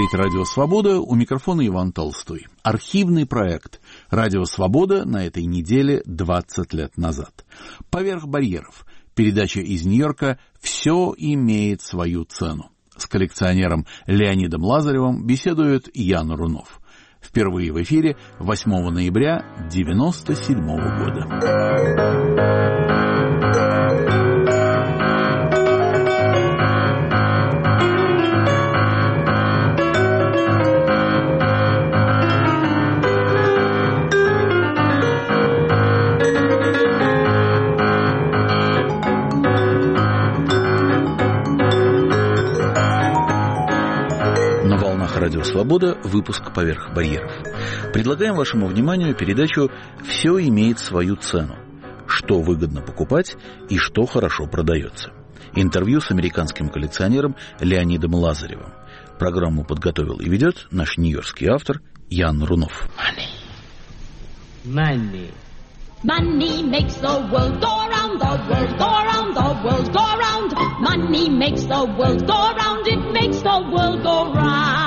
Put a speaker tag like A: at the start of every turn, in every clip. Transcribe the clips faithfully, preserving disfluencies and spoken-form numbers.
A: говорит Радио Свобода, у микрофона Иван Толстой. Архивный проект Радио Свобода на этой неделе двадцать лет назад. Поверх барьеров. Передача из Нью-Йорка «Все имеет свою цену». С коллекционером Леонидом Лазаревым беседует Ян Рунов. Впервые в эфире восьмого ноября девяносто седьмого года. Радио Свобода, выпуск «Поверх барьеров». Предлагаем вашему вниманию передачу «Все имеет свою цену». Что выгодно покупать и что хорошо продается. Интервью с американским коллекционером Леонидом Лазаревым. Программу подготовил и ведет наш нью-йоркский автор Ян Рунов.
B: Money. Money. Money makes the world go round, the world go round, the world go round. Money makes the world go round, it makes the world go round.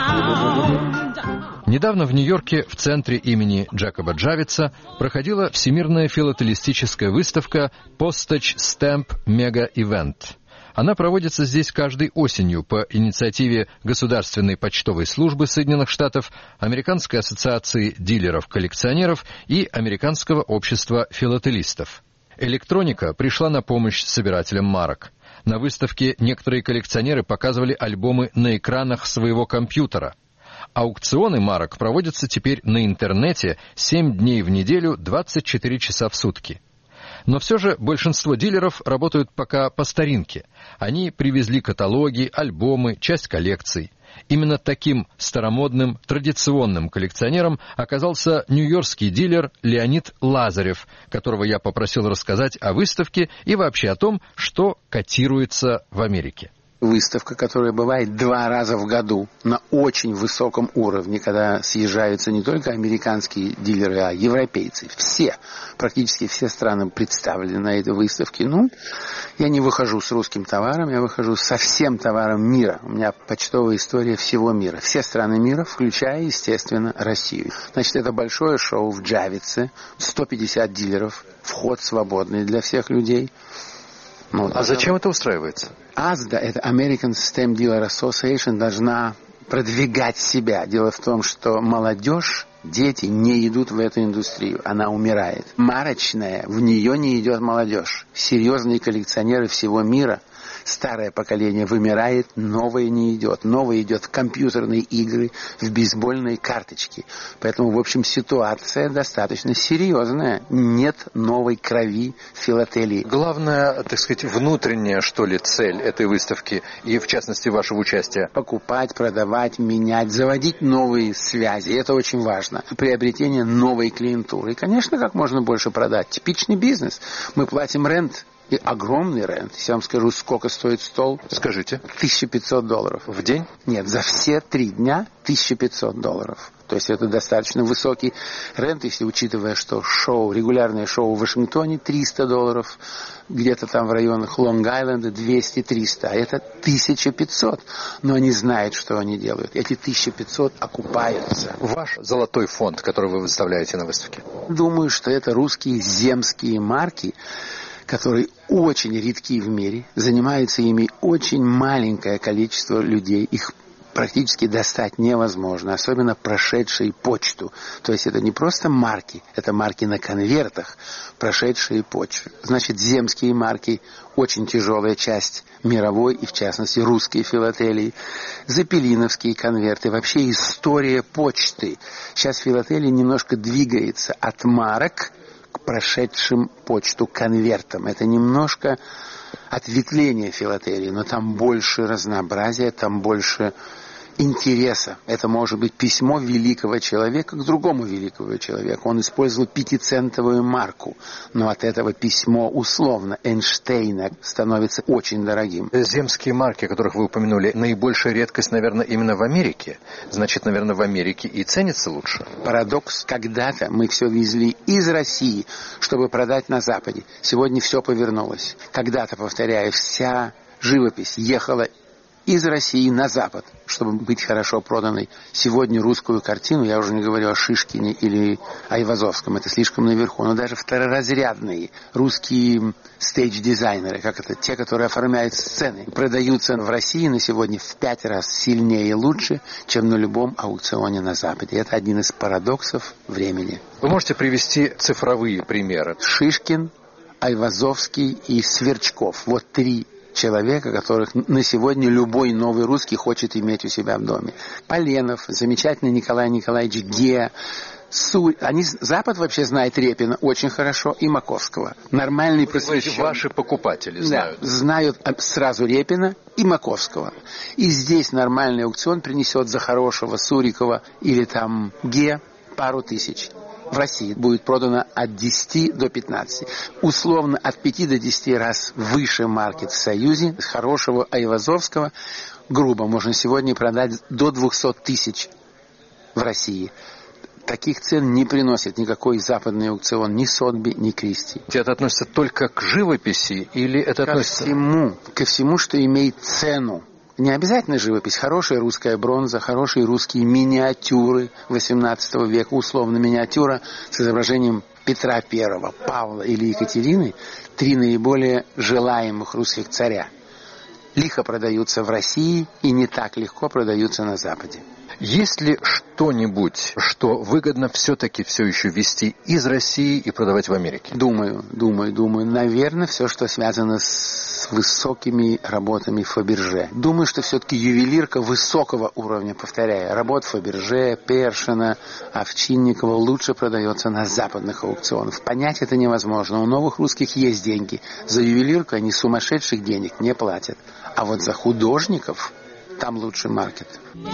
C: Недавно в Нью-Йорке, в центре имени Джакоба Джавитса, проходила всемирная филателистическая выставка Postage Stamp Mega Event. Она проводится здесь каждой осенью по инициативе Государственной почтовой службы Соединенных Штатов, Американской ассоциации дилеров-коллекционеров и Американского общества филателистов. Электроника пришла на помощь собирателям марок. На выставке некоторые коллекционеры показывали альбомы на экранах своего компьютера. Аукционы марок проводятся теперь на интернете семь дней в неделю, двадцать четыре часа в сутки. Но все же большинство дилеров работают пока по старинке. Они привезли каталоги, альбомы, часть коллекций. Именно таким старомодным, традиционным коллекционером оказался нью-йоркский дилер Леонид Лазарев, которого я попросил рассказать о выставке и вообще о том, что котируется в Америке.
D: Выставка, которая бывает два раза в году на очень высоком уровне, когда съезжаются не только американские дилеры, а европейцы. Все, практически все страны представлены на этой выставке. Ну, я не выхожу с русским товаром, я выхожу со всем товаром мира. У меня почтовая история всего мира. Все страны мира, включая, естественно, Россию. Значит, это большое шоу в Джавитсе, сто пятьдесят дилеров, вход свободный для всех людей. Ну,
C: а зачем это устраивается?
D: АСДА, это American Stamp Dealer Association, должна продвигать себя. Дело в том, что молодежь, дети не идут в эту индустрию, она умирает. Марочная, в нее не идет молодежь. Серьезные коллекционеры всего мира. Старое поколение вымирает, новое не идет. Новое идет в компьютерные игры, в бейсбольные карточки. Поэтому, в общем, ситуация достаточно серьезная. Нет новой крови филателии.
C: Главное, так сказать, внутренняя, что ли, цель этой выставки и, в частности, вашего участия?
D: Покупать, продавать, менять, заводить новые связи. Это очень важно. Приобретение новой клиентуры. И, конечно, как можно больше продать. Типичный бизнес. Мы платим рент. И огромный рент. Если я вам скажу, сколько стоит стол.
C: Скажите.
D: тысяча пятьсот долларов.
C: В день?
D: Нет, за все три дня тысяча пятьсот долларов. То есть это достаточно высокий рент, если учитывая, что шоу, регулярное шоу в Вашингтоне триста долларов, где-то там в районах Лонг-Айленда двести-триста, а это тысяча пятьсот. Но они знают, что они делают. Эти тысяча пятьсот окупаются.
C: Ваш золотой фонд, который вы выставляете на выставке?
D: Думаю, что это русские земские марки, которые очень редки в мире, занимается ими очень маленькое количество людей, их практически достать невозможно, особенно прошедшие почту. То есть это не просто марки, это марки на конвертах, прошедшие почту. Значит, земские марки – очень тяжелая часть мировой и, в частности, русской филателии. Запелиновские конверты, вообще история почты. Сейчас филателия немножко двигается от марок к прошедшим почту конвертам. Это немножко ответвление филателии, но там больше разнообразия, там больше интереса. Это может быть письмо великого человека к другому великому человеку. Он использовал пятицентовую марку, но от этого письмо условно Эйнштейна становится очень дорогим.
C: Земские марки, о которых вы упомянули, наибольшая редкость, наверное, именно в Америке. Значит, наверное, в Америке и ценится лучше.
D: Парадокс. Когда-то мы все везли из России, чтобы продать на Западе. Сегодня все повернулось. Когда-то, повторяю, вся живопись ехала из России на Запад, чтобы быть хорошо проданной. Сегодня русскую картину, я уже не говорю о Шишкине или Айвазовском, это слишком наверху, но даже второразрядные русские стейдж-дизайнеры, как это, те, которые оформляют сцены, продаются в России на сегодня в пять раз сильнее и лучше, чем на любом аукционе на Западе. Это один из парадоксов времени.
C: Вы можете привести цифровые примеры?
D: Шишкин, Айвазовский и Сверчков. Вот три человека, которых на сегодня любой новый русский хочет иметь у себя в доме. Поленов, замечательный Николай Николаевич Ге, Су... Они, Запад вообще знает Репина очень хорошо и Маковского. Нормальный просвещенный.
C: Ваши покупатели знают.
D: Да, знают сразу Репина и Маковского. И здесь нормальный аукцион принесет за хорошего Сурикова или там Ге пару тысяч. В России будет продано от десяти до пятнадцати. Условно от пяти до десяти раз выше маркет в Союзе. С хорошего Айвазовского грубо можно сегодня продать до двухсот тысяч в России. Таких цен не приносит никакой западный аукцион, ни Сотби, ни Кристи.
C: Это относится только к живописи или это
D: ко
C: относится...
D: всему, ко всему, что имеет цену. Не обязательно живопись, хорошая русская бронза, хорошие русские миниатюры восемнадцатого века, условно миниатюра с изображением Петра Первого, Павла или Екатерины, три наиболее желаемых русских царя. Лихо продаются в России и не так легко продаются на Западе.
C: Есть ли что-нибудь, что выгодно все-таки все еще везти из России и продавать в Америке?
D: Думаю, думаю, думаю. Наверное, все, что связано с высокими работами Фаберже. Думаю, что все-таки ювелирка высокого уровня, повторяю, работ Фаберже, Першина, Овчинникова лучше продается на западных аукционах. Понять это невозможно. У новых русских есть деньги. За ювелирку они сумасшедших денег не платят. А вот за художников там лучший маркет.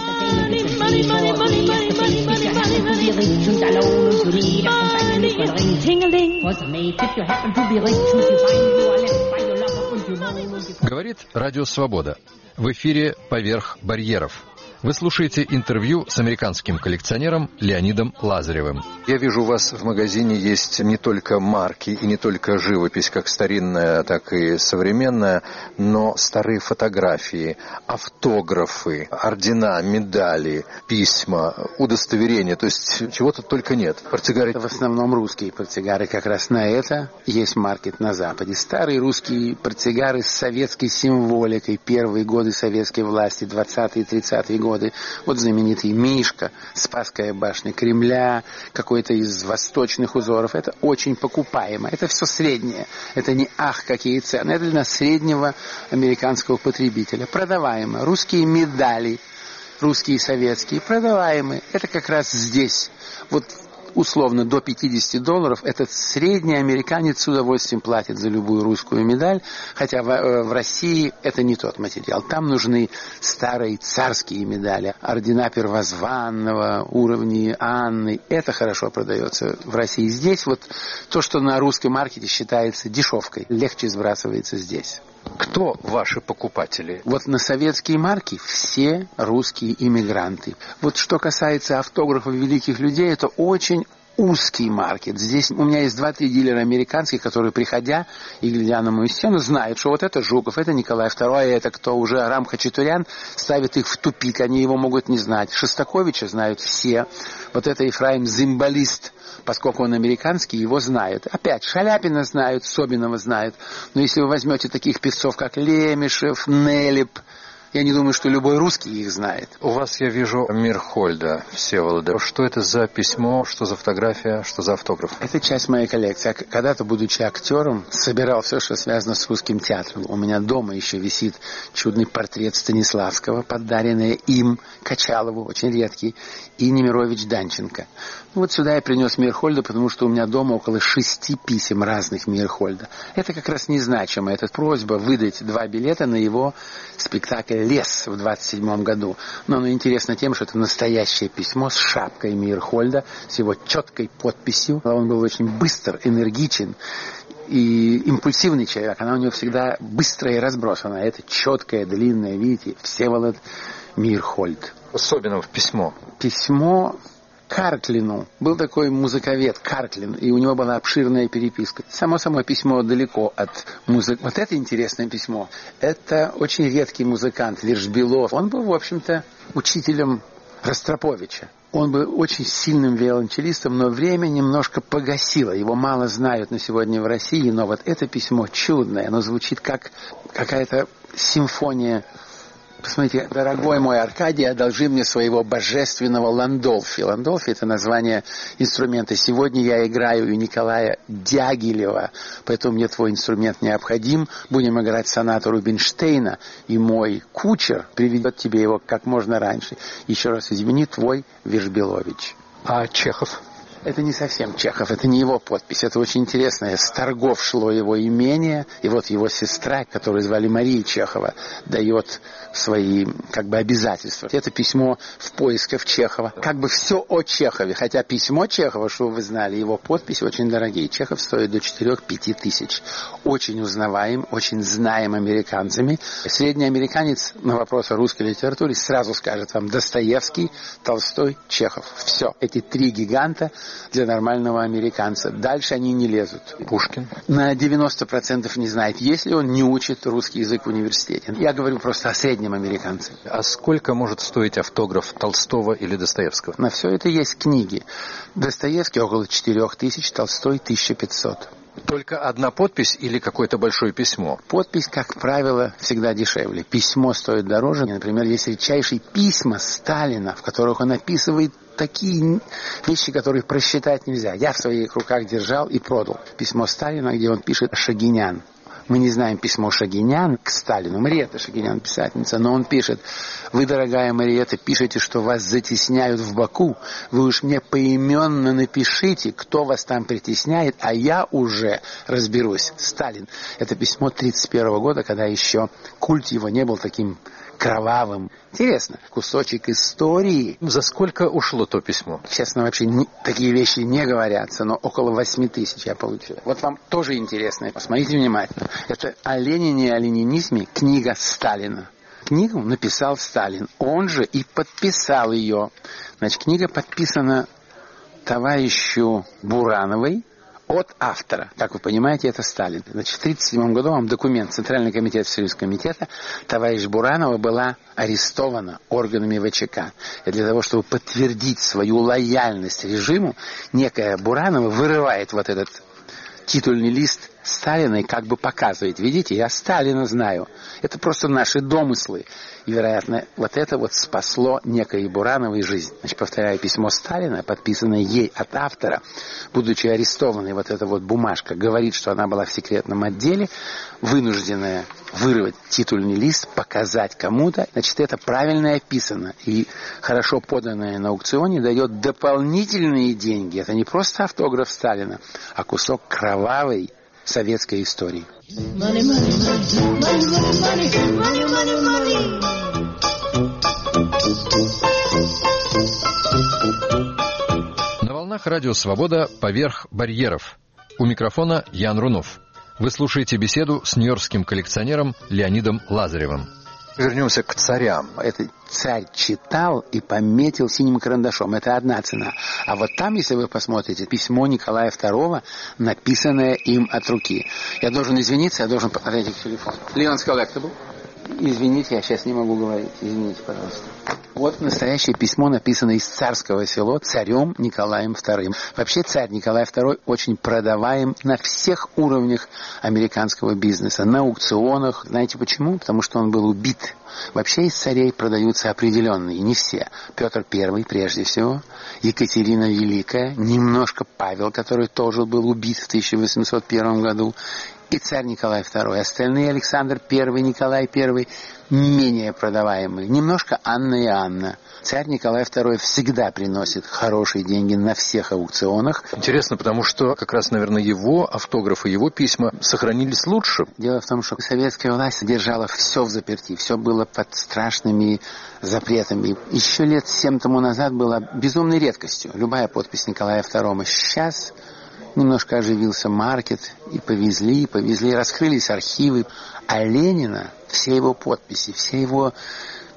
C: Говорит Радио Свобода. В эфире «Поверх барьеров». Вы слушаете интервью с американским коллекционером Леонидом Лазаревым. Я вижу, у вас в магазине есть не только марки и не только живопись, как старинная, так и современная, но старые фотографии, автографы, ордена, медали, письма, удостоверения, то есть чего-то только нет. Портсигары...
D: Это в основном русские портсигары, как раз на это есть маркет на Западе. Старые русские портсигары с советской символикой, первые годы советской власти, двадцатые и тридцатые годы. Вот знаменитый Мишка, Спасская башня Кремля, какой-то из восточных узоров. Это очень покупаемо. Это все среднее. Это не ах, какие цены. Это для среднего американского потребителя. Продаваемо. Русские медали, русские советские, продаваемые. Это как раз здесь. Вот условно до пятидесяти долларов этот средний американец с удовольствием платит за любую русскую медаль, хотя в, в России это не тот материал. Там нужны старые царские медали, ордена первозванного, уровни Анны. Это хорошо продается в России. Здесь вот то, что на русском маркете считается дешевкой, легче сбрасывается здесь.
C: Кто ваши покупатели?
D: Вот на советские марки все русские иммигранты. Вот что касается автографов великих людей, это очень узкий маркет. Здесь у меня есть два-три дилера американских, которые, приходя и глядя на мою стену, знают, что вот это Жуков, это Николай второй, а это кто уже, Арам Хачатурян, ставит их в тупик, они его могут не знать. Шостаковича знают все. Вот это Ефраим Зимбалист, поскольку он американский, его знают. Опять, Шаляпина знают, Собинова знают. Но если вы возьмете таких певцов, как Лемешев, Нелеп, я не думаю, что любой русский их знает.
C: У вас я вижу Мирхольда Всеволода. Что это за письмо, что за фотография, что за автограф?
D: Это часть моей коллекции. Когда-то, будучи актером, собирал все, что связано с русским театром. У меня дома еще висит чудный портрет Станиславского, подаренный им Качалову, очень редкий, и Немирович Данченко. Ну, вот сюда я принес Мирхольда, потому что у меня дома около шести писем разных Мирхольда. Это как раз незначимо. Это просьба выдать два билета на его спектакль «Лес» в двадцать седьмом году. Но оно интересно тем, что это настоящее письмо с шапкой Мирхольда, с его четкой подписью. Он был очень быстр, энергичен и импульсивный человек. Она у него всегда быстрая и разбросанная. Это четкое, длинное, видите, Всеволод Мирхольд.
C: Особенно в письмо.
D: Письмо Карклину. Был такой музыковед Карклин, и у него была обширная переписка. Само собой, письмо далеко от музыки. Вот это интересное письмо. Это очень редкий музыкант, Вержбилов. Он был, в общем-то, учителем Ростроповича. Он был очень сильным виолончелистом, но время немножко погасило. Его мало знают на сегодня в России, но вот это письмо чудное. Оно звучит как какая-то симфония. Посмотрите, дорогой мой Аркадий, одолжи мне своего божественного Ландольфи. Ландольфи — это название инструмента. Сегодня я играю у Николая Дягилева, поэтому мне твой инструмент необходим. Будем играть сонату Рубинштейна, и мой кучер приведет тебе его как можно раньше. Еще раз извини, твой Вержбилович.
C: А Чехов?
D: Это не совсем Чехов, это не его подпись, это очень интересно. С торгов шло его имение, и вот его сестра, которую звали Мария Чехова, дает свои как бы обязательства. Это письмо в поисках Чехова. Как бы все о Чехове, хотя письмо Чехова, что вы знали, его подпись очень дорогие. Чехов стоит до четырех-пяти тысяч. Очень узнаваем, очень знаем американцами. Средний американец на вопрос о русской литературе сразу скажет вам Достоевский, Толстой, Чехов. Все. Эти три гиганта для нормального американца. Дальше они не лезут.
C: Пушкин?
D: На девяносто процентов не знает, если он не учит русский язык в университете. Я говорю просто о среднем американце.
C: А сколько может стоить автограф Толстого или Достоевского?
D: На все это есть книги. Достоевский около четырех тысяч, Толстой тысяча пятьсот.
C: Только одна подпись или какое-то большое письмо?
D: Подпись, как правило, всегда дешевле. Письмо стоит дороже. Например, есть редчайшие письма Сталина, в которых он описывает такие вещи, которые просчитать нельзя. Я в своих руках держал и продал. Письмо Сталина, где он пишет Шагинян. Мы не знаем письмо Шагинян к Сталину. Мариэтта Шагинян, писательница, но он пишет: «Вы, дорогая Мариэтта, пишете, что вас затесняют в Баку. Вы уж мне поименно напишите, кто вас там притесняет, а я уже разберусь». Сталин. Это письмо тридцать первого года, когда еще культ его не был таким кровавым. Интересно, кусочек истории.
C: За сколько ушло то письмо?
D: Честно, вообще не, такие вещи не говорятся, но около восьми тысяч я получил. Вот вам тоже интересно, посмотрите внимательно. Это о Ленине и о ленинизме, книга Сталина. Книгу написал Сталин, он же и подписал ее. Значит, книга подписана товарищу Бурановой от автора. Как вы понимаете, это Сталин. Значит, в тридцать седьмом году вам документ Центральный комитет Всесоюзного комитета, товарищ Буранова была арестована органами ВЧК. И для того, чтобы подтвердить свою лояльность режиму, некая Буранова вырывает вот этот титульный лист Сталина и как бы показывает: видите, я Сталина знаю. Это просто наши домыслы. И, вероятно, вот это вот спасло некой Бурановой жизнь. Значит, повторяю, письмо Сталина, подписанное ей от автора, будучи арестованной, вот эта вот бумажка говорит, что она была в секретном отделе, вынужденная вырвать титульный лист, показать кому-то. Значит, это правильно описано. И хорошо поданное на аукционе дает дополнительные деньги. Это не просто автограф Сталина, а кусок кровавой советской истории.
B: Money, money, money, money, money, money, money, money.
C: На волнах радио «Свобода» «Поверх барьеров». У микрофона Ян Рунов. Вы слушаете беседу с нью-йоркским коллекционером Леонидом Лазаревым. Вернемся к царям.
D: Это царь читал и пометил синим карандашом. Это одна цена. А вот там, если вы посмотрите, письмо Николая второго, написанное им от руки. Я должен извиниться, я должен посмотреть их телефон. Leon's Collectible. Извините, я сейчас не могу говорить. Извините, пожалуйста. Вот настоящее письмо, написано из Царского Село царем Николаем вторым. Вообще царь Николай второй очень продаваем на всех уровнях американского бизнеса. На аукционах. Знаете почему? Потому что он был убит. Вообще из царей продаются определенные, не все. Петр Первый прежде всего, Екатерина Великая, немножко Павел, который тоже был убит в тысяча восемьсот первом году, и царь Николай второй. Остальные Александр Первый, Николай Первый менее продаваемые. Немножко Анна и Анна. Царь Николай второй всегда приносит хорошие деньги на всех аукционах.
C: Интересно, потому что как раз, наверное, его автографы, его письма сохранились лучше.
D: Дело в том, что советская власть держала все в заперти. Все было под страшными запретами. Еще лет семь тому назад была безумной редкостью любая подпись Николая второго. Сейчас немножко оживился маркет, и повезли, и повезли, раскрылись архивы. А Ленина, все его подписи, все его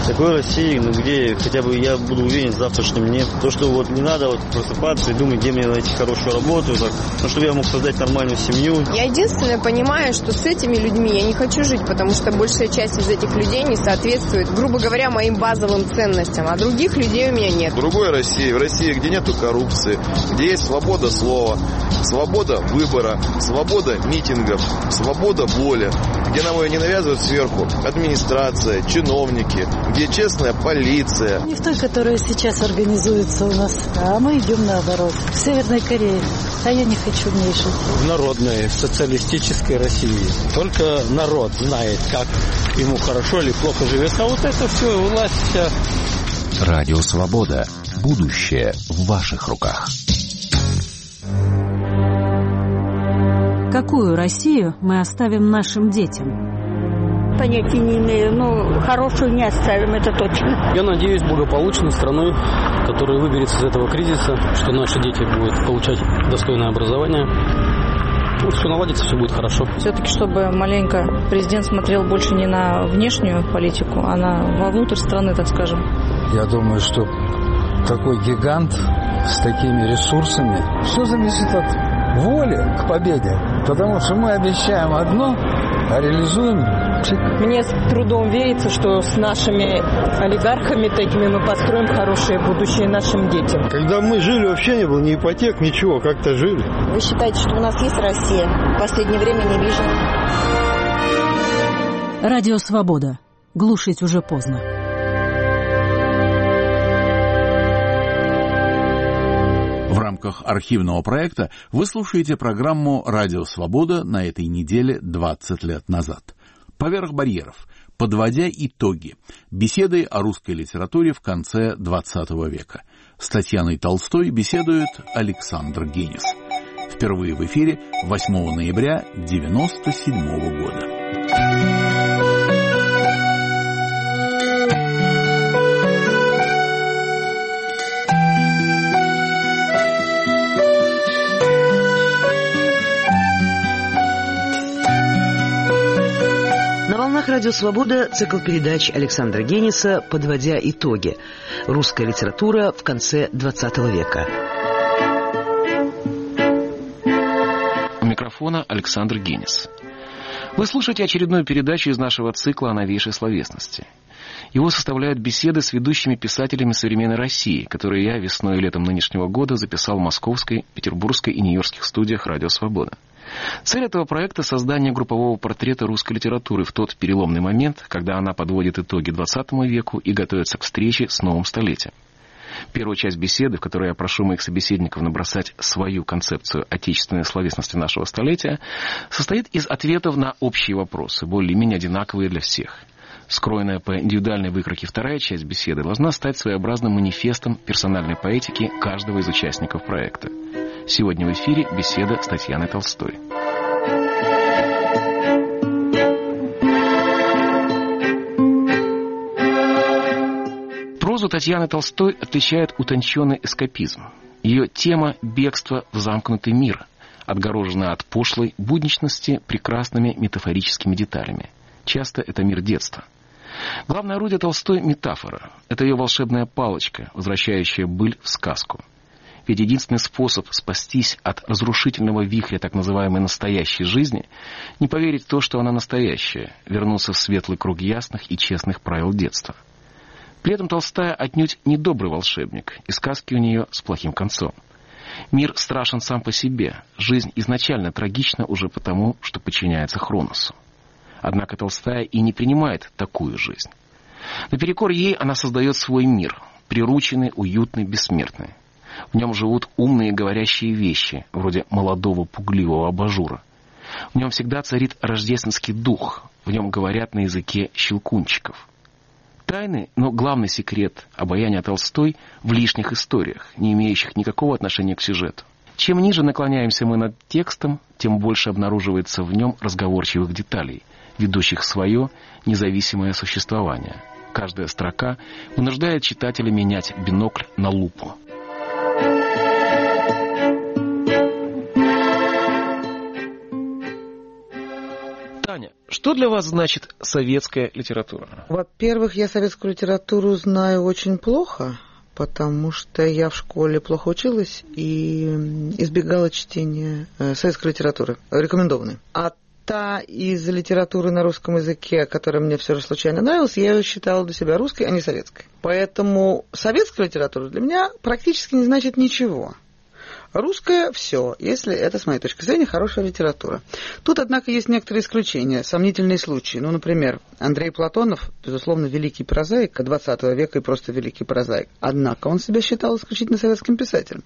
E: Такой России, ну где хотя бы я буду уверен в завтрашнем дне. То, что вот не надо вот просыпаться и думать, где мне найти хорошую работу, так, ну, чтобы я мог создать нормальную семью.
F: Я единственное понимаю, что с этими людьми я не хочу жить, потому что большая часть из этих людей не соответствует, грубо говоря, моим базовым ценностям, а других людей у меня нет.
G: В другой России, в России, где нету коррупции, где есть свобода слова, свобода выбора, свобода митингов, свобода воли, где нам ее не навязывают сверху администрация, чиновники, где честная полиция.
H: Не в той, которая сейчас организуется у нас, а мы идем наоборот. В Северной Корее. А я не хочу в ней жить.
I: В народной, социалистической России. Только народ знает, как ему хорошо или плохо живется. А вот это все, власть вся.
J: Радио Свобода. Будущее в ваших руках.
K: Какую Россию мы оставим нашим детям?
L: Понятия не имею, но хорошую не оставим, это точно.
M: Я надеюсь, благополучной страной, которая выберется из этого кризиса, что наши дети будут получать достойное образование. Ну, все наладится, все будет хорошо.
N: Все-таки, чтобы маленько президент смотрел больше не на внешнюю политику, а на вовнутрь страны, так скажем.
O: Я думаю, что такой гигант с такими ресурсами, все зависит от воли к победе. Потому что мы обещаем одно, а реализуем.
P: Мне с трудом верится, что с нашими олигархами такими мы построим хорошее будущее нашим детям.
Q: Когда мы жили, вообще не было ни ипотек, ничего, как-то жили.
R: Вы считаете, что у нас есть Россия? В последнее время не вижу.
K: Радио Свобода. Глушить уже поздно.
A: В рамках архивного проекта вы слушаете программу «Радио Свобода» на этой неделе двадцать лет назад. «Поверх барьеров. Подводя итоги. Беседы о русской литературе в конце двадцатого века». С Татьяной Толстой беседует Александр Генис. Впервые в эфире восьмого ноября девяносто седьмого года.
S: Радио «Свобода» цикл передач Александра Гениса «Подводя итоги. Русская литература в конце двадцатого века».
T: У микрофона Александр Генис. Вы слушаете очередную передачу из нашего цикла о новейшей словесности. Его составляют беседы с ведущими писателями современной России, которые я весной и летом нынешнего года записал в московской, петербургской и нью-йоркских студиях «Радио Свобода». Цель этого проекта — создание группового портрета русской литературы в тот переломный момент, когда она подводит итоги двадцатому веку и готовится к встрече с новым столетием. Первую часть беседы, в которой я прошу моих собеседников набросать свою концепцию отечественной словесности нашего столетия, состоит из ответов на общие вопросы, более-менее одинаковые для всех. Скроенная по индивидуальной выкройке вторая часть беседы должна стать своеобразным манифестом персональной поэтики каждого из участников проекта. Сегодня в эфире беседа с Татьяной Толстой. Прозу Татьяны Толстой отличает утонченный эскапизм. Ее тема — бегство в замкнутый мир, отгороженная от пошлой будничности прекрасными метафорическими деталями. Часто это мир детства. Главное орудие Толстой — метафора. Это ее волшебная палочка, возвращающая быль в сказку. Ведь единственный способ спастись от разрушительного вихря так называемой настоящей жизни — не поверить в то, что она настоящая, вернуться в светлый круг ясных и честных правил детства. При этом Толстая отнюдь не добрый волшебник, и сказки у нее с плохим концом. Мир страшен сам по себе, жизнь изначально трагична уже потому, что подчиняется Хроносу. Однако Толстая и не принимает такую жизнь. Наперекор ей она создает свой мир, прирученный, уютный, бессмертный. В нем живут умные говорящие вещи, вроде молодого пугливого абажура. В нем всегда царит рождественский дух, в нем говорят на языке щелкунчиков. Тайный, но главный секрет обаяния Толстой в лишних историях, не имеющих никакого отношения к сюжету. Чем ниже наклоняемся мы над текстом, тем больше обнаруживается в нем разговорчивых деталей, ведущих свое независимое существование. Каждая строка вынуждает читателя менять бинокль на лупу. Таня, что для вас значит советская литература?
D: Во-первых, я советскую литературу знаю очень плохо, потому что я в школе плохо училась и избегала чтения советской литературы, рекомендованной. А та из литературы на русском языке, которая мне все же случайно нравилась, я ее считала для себя русской, а не советской. Поэтому советская литература для меня практически не значит ничего. Русская – все, если это, с моей точки зрения, хорошая литература. Тут, однако, есть некоторые исключения, сомнительные случаи. Ну, например, Андрей Платонов, безусловно, великий прозаик двадцатого века и просто великий прозаик. Однако он себя считал исключительно советским писателем.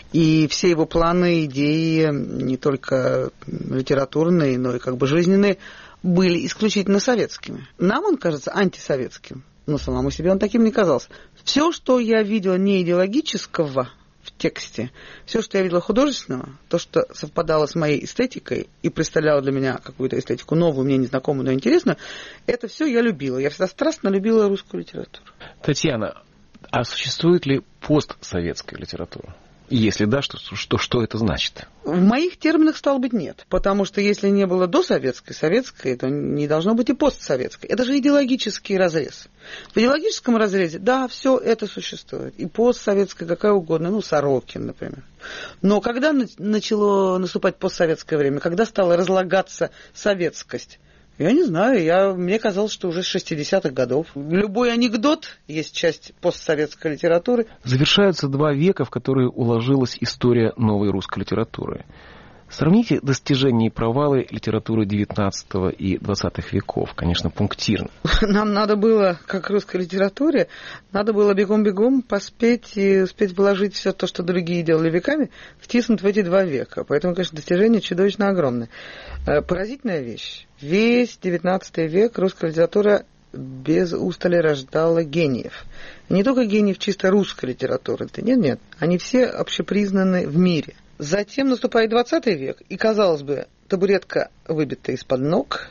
D: И все его планы, идеи, не только литературные, но и как бы жизненные, были исключительно советскими. Нам он кажется антисоветским, но самому себе он таким не казался. Все, что я видела не идеологического в тексте, все, что я видела художественного, то, что совпадало с моей эстетикой и представляло для меня какую-то эстетику новую, мне незнакомую, но интересную, это все я любила. Я всегда страстно любила русскую литературу.
T: Татьяна, а существует ли постсоветская литература? И если да, что, что, что это значит?
D: В моих терминах, стало быть, нет. Потому что если не было досоветской, советской, то не должно быть и постсоветской. Это же идеологический разрез. В идеологическом разрезе, да, все это существует. И постсоветская, какая угодно, ну, Сорокин, например. Но когда начало наступать постсоветское время, когда стала разлагаться советскость, я не знаю, я, мне казалось, что уже с шестидесятых годов. Любой анекдот есть часть постсоветской литературы.
T: Завершаются два века, в которые уложилась история новой русской литературы. Сравните достижения и провалы литературы девятнадцатого и двадцатых веков, конечно, пунктирно.
D: Нам надо было, как русской литературе, надо было бегом-бегом поспеть и успеть вложить все то, что другие делали веками, втиснуть в эти два века. Поэтому, конечно, достижения чудовищно огромные. Поразительная вещь. Весь девятнадцатый век русская литература без устали рождала гениев. И не только гениев чисто русской литературы. Нет, нет. Они все общепризнаны в мире. Затем наступает двадцатый век, и, казалось бы, табуретка выбита из-под ног,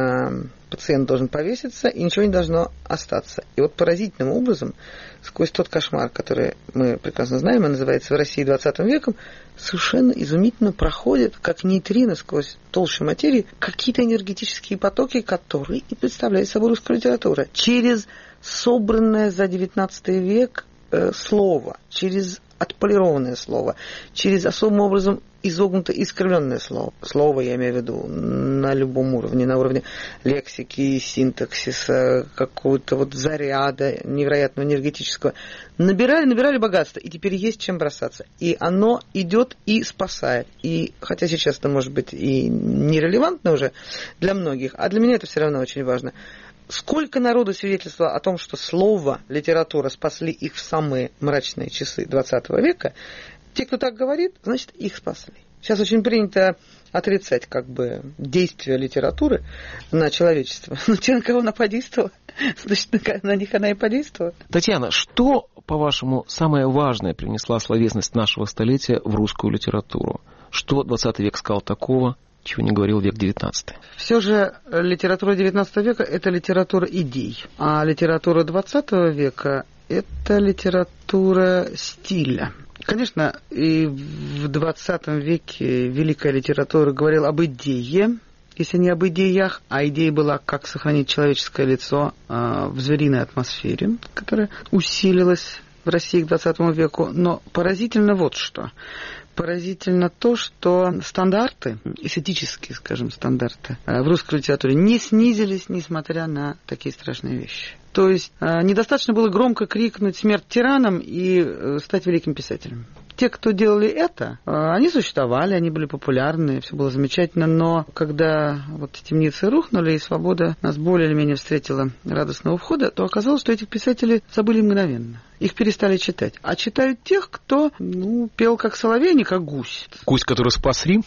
D: пациент должен повеситься, и ничего не должно остаться. И вот поразительным образом, сквозь тот кошмар, который мы прекрасно знаем, и называется в России двадцатым веком, совершенно изумительно проходят, как нейтрино сквозь толщу материи, какие-то энергетические потоки, которые и представляют собой русская литература. Через собранное за девятнадцатый век э, слово, через отполированное слово, через особым образом изогнутое, искривленное слово. Слово, я имею в виду, на любом уровне, на уровне лексики, синтаксиса, какого-то вот заряда невероятного энергетического. Набирали, набирали богатство, и теперь есть чем бросаться. И оно идет и спасает. И, хотя сейчас это может быть и нерелевантно уже для многих, а для меня это все равно очень важно. Сколько народу свидетельствовало о том, что слово, литература спасли их в самые мрачные часы двадцатого века, те, кто так говорит, значит, их спасли. Сейчас очень принято отрицать как бы действие литературы на человечество. Но те, на кого она подействовала, значит, на них она и подействовала.
T: Татьяна, что, по-вашему, самое важное принесла словесность нашего столетия в русскую литературу? Что двадцатый век сказал такого, чего не говорил век девятнадцатый?
D: Все же литература девятнадцатого века – это литература идей, а литература двадцатого века – это литература стиля. Конечно, и в двадцатом веке великая литература говорила об идее, если не об идеях, а идея была, как сохранить человеческое лицо в звериной атмосфере, которая усилилась в России к двадцатому веку. Но поразительно вот что. Поразительно то, что стандарты, эстетические, скажем, стандарты в русской литературе не снизились, несмотря на такие страшные вещи. То есть недостаточно было громко крикнуть «смерть тиранам» и стать великим писателем. Те, кто делали это, они существовали, они были популярны, все было замечательно, но когда вот темницы рухнули и свобода нас более или менее встретила радостного входа, то оказалось, что этих писателей забыли мгновенно. Их перестали читать. А читают тех, кто ну, пел как соловей, а не как гусь.
T: Гусь, который спас Рим?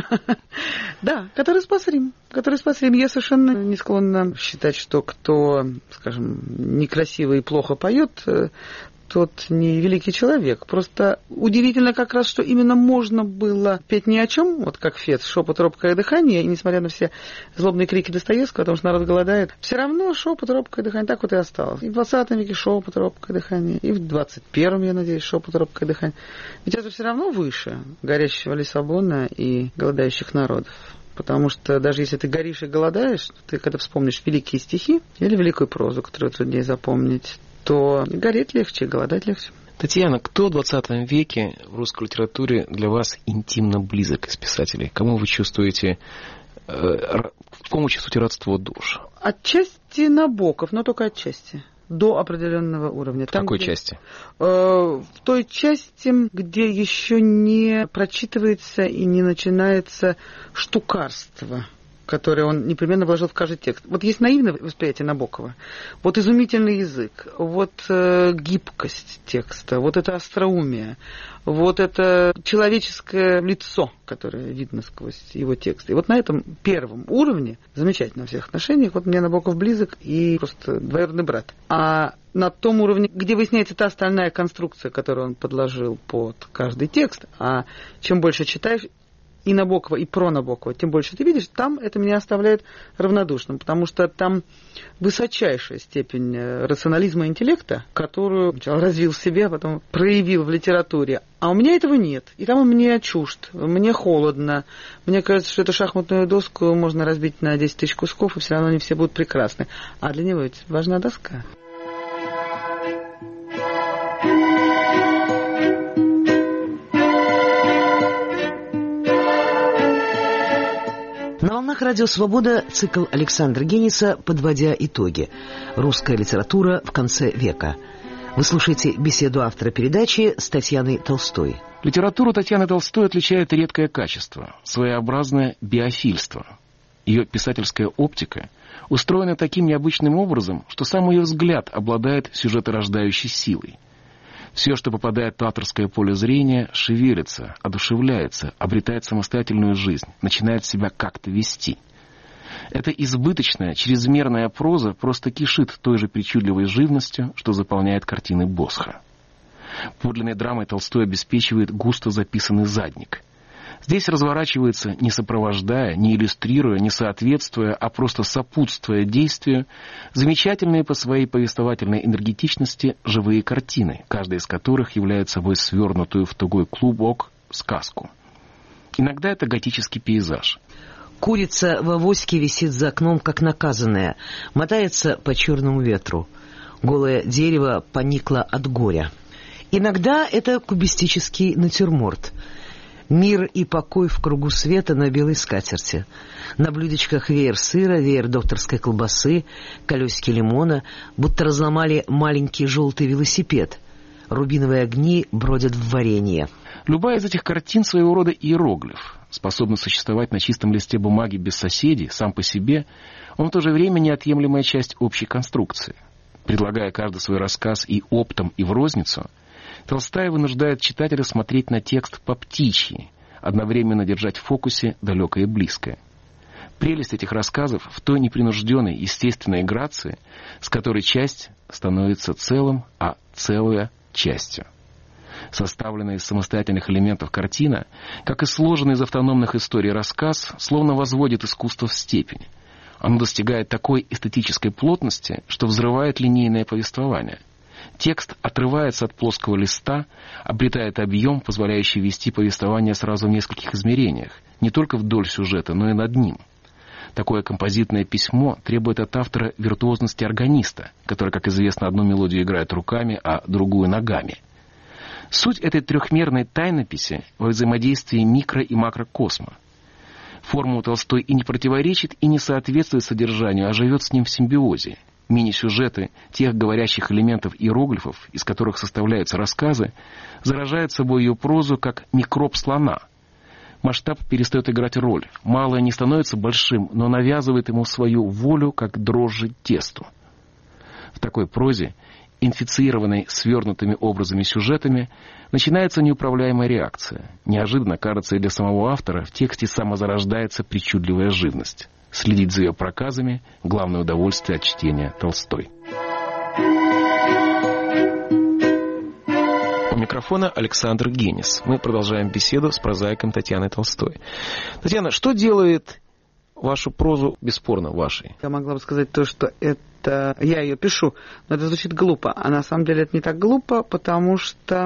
D: Да, который спас Рим. Который спас Рим. Я совершенно не склонна считать, что кто, скажем, некрасиво и плохо поет, тот не великий человек. Просто удивительно как раз, что именно можно было петь ни о чем, вот как Фет, шепот, робкое дыхание, и несмотря на все злобные крики Достоевского, потому что народ голодает, все равно шепот, робкое дыхание так вот и осталось. И в двадцатом веке шепот, робкое дыхание, и в двадцать первом, я надеюсь, шепот, робкое дыхание. Ведь это все равно выше горящего Лиссабона и голодающих народов. потому что даже если ты горишь и голодаешь, ты когда вспомнишь великие стихи или великую прозу, которую труднее запомнить, то гореть легче, голодать легче.
T: Татьяна, кто в двадцатом веке в русской литературе для вас интимно близок из писателей? Кому вы чувствуете, э, кому чувствуете родство душ?
D: Отчасти Набоков, но только отчасти. До определенного уровня.
T: В Там, какой где, части?
D: Э, в той части, где еще не прочитывается и не начинается штукарство, который он непременно вложил в каждый текст. Вот есть наивное восприятие Набокова, вот изумительный язык, вот э, гибкость текста, вот это остроумие, вот это человеческое лицо, которое видно сквозь его текст. И вот на этом первом уровне, замечательно во всех отношениях, вот мне Набоков близок и просто двоюродный брат. А на том уровне, где выясняется та остальная конструкция, которую он подложил под каждый текст, а чем больше читаешь, и Набокова, и про Набокова, тем больше ты видишь, там это меня оставляет равнодушным, потому что там высочайшая степень рационализма интеллекта, которую сначала развил в себе, а потом проявил в литературе. А у меня этого нет. И там он мне чужд, мне холодно. Мне кажется, что эту шахматную доску можно разбить на десять тысяч кусков, и все равно они все будут прекрасны. А для него ведь важна доска.
S: На волнах «Радио Свобода» цикл Александра Гениса «Подводя итоги. Русская литература в конце века». Вы слушаете беседу автора передачи с Татьяной Толстой.
T: Литературу Татьяны Толстой отличает редкое качество – своеобразное биофильство. Ее писательская оптика устроена таким необычным образом, что сам ее взгляд обладает сюжеторождающей силой. Все, что попадает в авторское поле зрения, шевелится, одушевляется, обретает самостоятельную жизнь, начинает себя как-то вести. Эта избыточная, чрезмерная проза просто кишит той же причудливой живностью, что заполняет картины Босха. Подлинной драмой Толстой обеспечивает густо записанный задник. Здесь разворачивается, не сопровождая, не иллюстрируя, не соответствуя, а просто сопутствуя действию, замечательные по своей повествовательной энергетичности живые картины, каждая из которых является собой свернутую в тугой клубок сказку. Иногда это готический пейзаж.
S: Курица в авоське висит за окном, как наказанная, мотается по черному ветру. Голое дерево поникло от горя. Иногда это кубистический натюрморт. Мир и покой в кругу света на белой скатерти. На блюдечках веер сыра, веер докторской колбасы, колесики лимона, будто разломали маленький желтый велосипед. Рубиновые огни бродят в варенье.
T: Любая из этих картин своего рода иероглиф, способный существовать на чистом листе бумаги без соседей, сам по себе, он в то же время неотъемлемая часть общей конструкции. Предлагая каждый свой рассказ и оптом, и в розницу, Толстая вынуждает читателя смотреть на текст по птичьи, одновременно держать в фокусе далекое и близкое. Прелесть этих рассказов в той непринужденной, естественной грации, с которой часть становится целым, а целая — частью. Составленная из самостоятельных элементов картина, как и сложенный из автономных историй рассказ, словно возводит искусство в степень. Оно достигает такой эстетической плотности, что взрывает линейное повествование. Текст отрывается от плоского листа, обретает объем, позволяющий вести повествование сразу в нескольких измерениях, не только вдоль сюжета, но и над ним. Такое композитное письмо требует от автора виртуозности органиста, который, как известно, одну мелодию играет руками, а другую ногами. Суть этой трехмерной тайнописи во взаимодействии микро- и макрокосма. Формула Толстой и не противоречит, и не соответствует содержанию, а живет с ним в симбиозе. Мини-сюжеты тех говорящих элементов иероглифов, из которых составляются рассказы, заражают собой ее прозу, как микроб слона. Масштаб перестает играть роль. Малое не становится большим, но навязывает ему свою волю, как дрожжи тесту. В такой прозе, инфицированной свернутыми образами сюжетами, начинается неуправляемая реакция. Неожиданно, кажется, и для самого автора в тексте самозарождается причудливая живность. Следить за ее проказами — главное удовольствие от чтения Толстой. У микрофона Александр Генис. Мы продолжаем беседу с прозаиком Татьяной Толстой. Татьяна, что делает вашу прозу бесспорно вашей.
D: Я могла бы сказать то, что это... Я ее пишу, но это звучит глупо. А на самом деле это не так глупо, потому что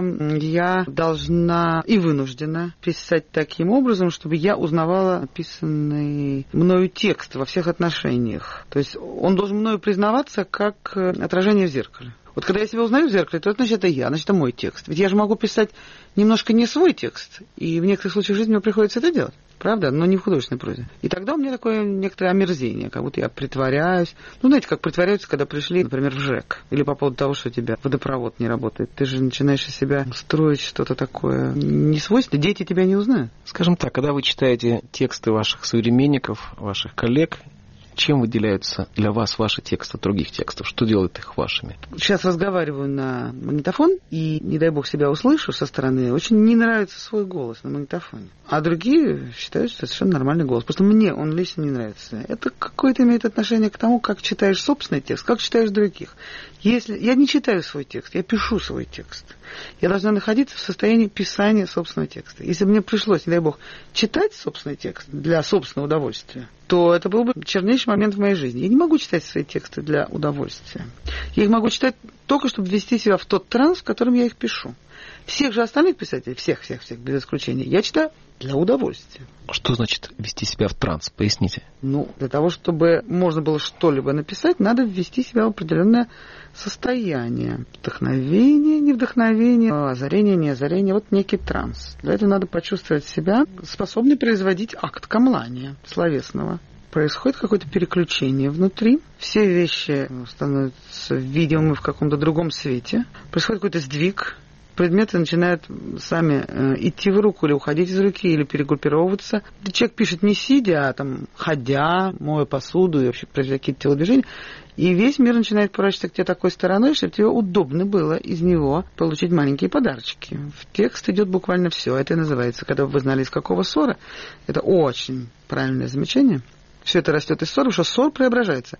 D: я должна и вынуждена писать таким образом, чтобы я узнавала написанный мною текст во всех отношениях. То есть он должен мною признаваться как отражение в зеркале. Вот когда я себя узнаю в зеркале, то значит это я, значит это мой текст. Ведь я же могу писать немножко не свой текст, и в некоторых случаях жизни мне приходится это делать. Правда? Но не в художественной прозе. И тогда у меня такое некоторое омерзение, как будто я притворяюсь. Ну, знаете, как притворяются, когда пришли, например, в ЖЭК. Или по поводу того, что у тебя водопровод не работает. Ты же начинаешь из себя строить что-то такое несвойственное. Дети тебя не узнают.
T: Скажем так, когда вы читаете тексты ваших современников, ваших коллег, чем выделяются для вас ваши тексты от других текстов? Что делает их вашими?
D: Сейчас разговариваю на магнитофон, и, не дай бог, себя услышу со стороны. Очень не нравится свой голос на магнитофоне. А другие считают, что это совершенно нормальный голос. Просто мне он лично не нравится. Это какое-то имеет отношение к тому, как читаешь собственный текст, как читаешь других. Если я не читаю свой текст, я пишу свой текст. Я должна находиться в состоянии писания собственного текста. Если бы мне пришлось, не дай бог, читать собственный текст для собственного удовольствия, то это был бы чернейший момент в моей жизни. Я не могу читать свои тексты для удовольствия. Я их могу читать только, чтобы ввести себя в тот транс, в котором я их пишу. Всех же остальных писателей, всех-всех-всех, без исключения, я читаю для удовольствия.
T: Что значит ввести себя в транс? Поясните.
D: Ну, для того, чтобы можно было что-либо написать, надо ввести себя в определенное состояние. Вдохновение, не вдохновение, озарение, не озарение. Вот некий транс. Для этого надо почувствовать себя способной производить акт камлания словесного. Происходит какое-то переключение внутри. Все вещи становятся видимыми в каком-то другом свете. Происходит какой-то сдвиг. Предметы начинают сами э, идти в руку, или уходить из руки, или перегруппировываться. Человек пишет не сидя, а там ходя, моя посуду и вообще производя какие-то телодвижения. И весь мир начинает поворачиваться к тебе такой стороной, чтобы тебе удобно было из него получить маленькие подарочки. В текст идет буквально все. Это и называется, когда вы знали, из какого ссора. Это очень правильное замечание. Все это растет из ссора, потому что ссор преображается.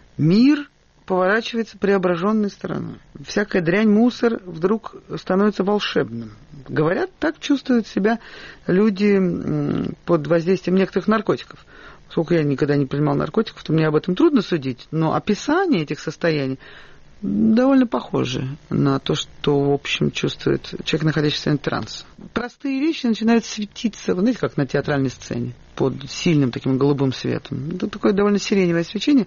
D: Мир поворачивается преображенной стороной. Всякая дрянь, мусор вдруг становится волшебным. Говорят, так чувствуют себя люди под воздействием некоторых наркотиков. Поскольку я никогда не принимал наркотиков, то мне об этом трудно судить. Но описание этих состояний довольно похоже на то, что, в общем, чувствует человек, находящийся в состоянии транса. Простые вещи начинают светиться, вы знаете, как на театральной сцене, под сильным таким голубым светом. Это такое довольно сиреневое свечение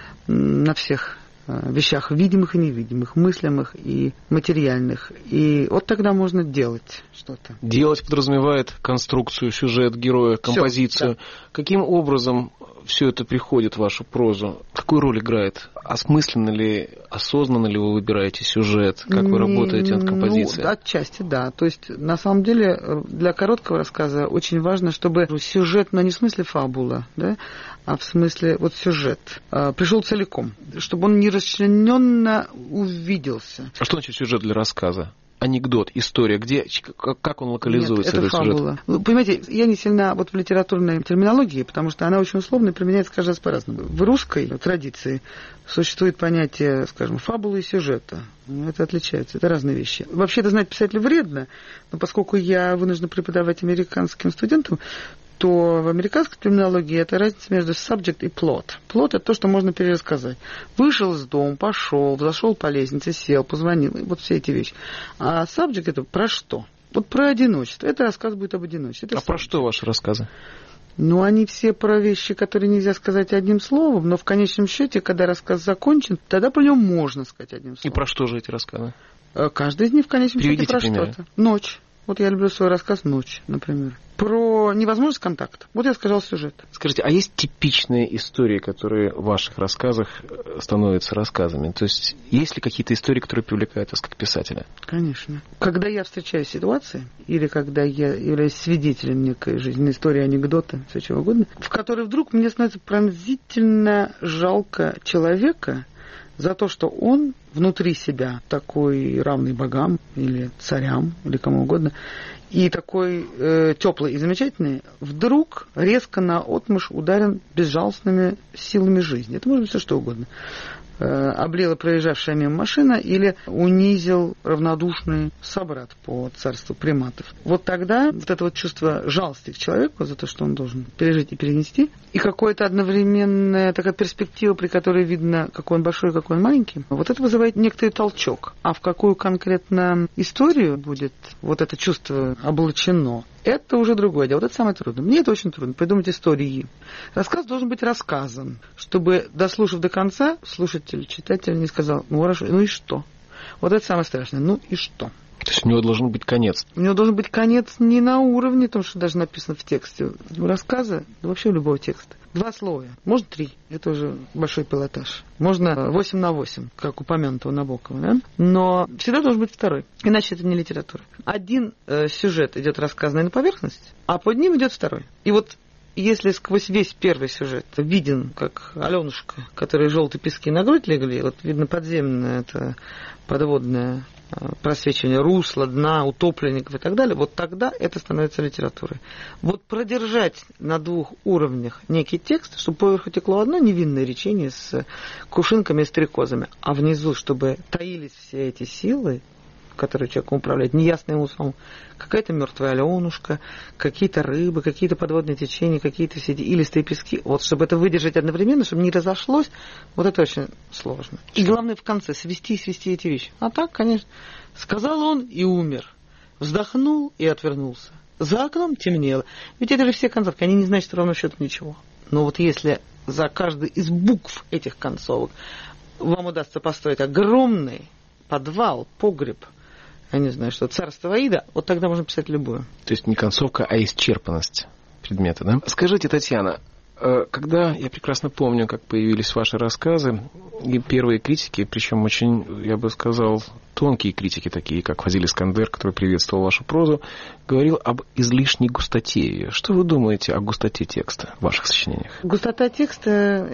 D: на всех вещах видимых и невидимых, мыслимых и материальных. И вот тогда можно делать что-то.
T: Делать подразумевает конструкцию, сюжет, героя, композицию. Всё, да. Каким образом все это приходит в вашу прозу? Какую роль играет? Осмысленно ли, осознанно ли вы выбираете сюжет? Как вы работаете над композицией?
D: Ну, отчасти, да. То есть, на самом деле, для короткого рассказа очень важно, чтобы сюжет, но не в смысле фабула, да, а в смысле вот сюжет пришел целиком, чтобы он не расчлененно увиделся.
T: А что значит сюжет для рассказа? Анекдот, история, где, как он локализуется?
D: Нет, это фабула.
T: Сюжет?
D: Вы понимаете, я не сильна вот в литературной терминологии, потому что она очень условно и применяется каждый раз по-разному. В русской традиции существует понятие, скажем, фабулы и сюжета. Это отличается, это разные вещи. Вообще это знать писателя вредно, но поскольку я вынуждена преподавать американским студентам, то в американской терминологии это разница между subject и plot. Plot – это то, что можно пересказать. Вышел из дома, пошел, взошел по лестнице, сел, позвонил. Вот все эти вещи. А subject – это про что? Вот про одиночество. Это рассказ будет об одиночестве. Это
T: а subject. Про что ваши рассказы?
D: Ну, они все про вещи, которые нельзя сказать одним словом, но в конечном счете, когда рассказ закончен, тогда про него можно сказать одним словом.
T: И про что же эти рассказы?
D: Каждый из них в конечном
T: Приведите
D: счете про
T: примеры.
D: что-то. Ночь. Вот я люблю свой рассказ «Ночь», например. Про невозможность контакта. Вот я сказал сюжет.
T: Скажите, а есть типичные истории, которые в ваших рассказах становятся рассказами? То есть есть ли какие-то истории, которые привлекают вас как писателя?
D: Конечно. Когда я встречаю ситуации, или когда я являюсь свидетелем некой жизненной истории, анекдота, все чего угодно, в которой вдруг мне становится пронзительно жалко человека за то, что он внутри себя такой равный богам или царям, или кому угодно, и такой э, теплый и замечательный, вдруг резко наотмашь ударен безжалостными силами жизни. Это может быть все что угодно. э, облила проезжавшая мимо машина или унизил равнодушный собрат по царству приматов. Вот тогда вот это вот чувство жалости к человеку за то, что он должен пережить и перенести, и какое-то одновременная такая перспектива, при которой видно, какой он большой, какой он маленький, вот это вызывает некоторый толчок. А в какую конкретно историю будет вот это чувство облачено, это уже другое дело. Вот это самое трудное. Мне это очень трудно, придумать истории. Рассказ должен быть рассказан, чтобы, дослушав до конца, слушатель, читатель не сказал, ну хорошо, ну и что? Вот это самое страшное. Ну и что?
T: То есть у него должен быть конец.
D: У него должен быть конец не на уровне того, что даже написано в тексте у рассказа, да вообще у любого текста. Два слоя, может три, это уже большой пилотаж. Можно восемь на восемь, как упомянутого Набокова, да? Но всегда должен быть второй, иначе это не литература. Один э, сюжет идет рассказанный на поверхность, а под ним идет второй. И вот если сквозь весь первый сюжет виден, как Аленушка, которой желтые пески на грудь легли, вот видно подземное, это подводное просвечивание русла, дна, утопленников и так далее, вот тогда это становится литературой. Вот продержать на двух уровнях некий текст, чтобы поверху текло одно невинное речение с кувшинками и стрекозами, а внизу, чтобы таились все эти силы, которые человеком управляют, неясно ему самому, какая-то мертвая Аленушка, какие-то рыбы, какие-то подводные течения, какие-то все эти илистые пески. Вот чтобы это выдержать одновременно, чтобы не разошлось, вот это очень сложно. И главное в конце свести и свести эти вещи. А так, конечно, сказал он и умер. Вздохнул и отвернулся. За окном темнело. Ведь это же все концовки, они не значат ровно счету ничего. Но вот если за каждой из букв этих концовок вам удастся построить огромный подвал, погреб, я не знаю, что, царство Аида, вот тогда можно писать любую.
T: То есть не концовка, а исчерпанность предмета, да? Скажите, Татьяна, когда, я прекрасно помню, как появились ваши рассказы, и первые критики, причем очень, я бы сказал, тонкие критики, такие как Фазиль Искандер, который приветствовал вашу прозу, говорил об излишней густоте ее. Что вы думаете о густоте текста в ваших сочинениях?
D: Густота текста –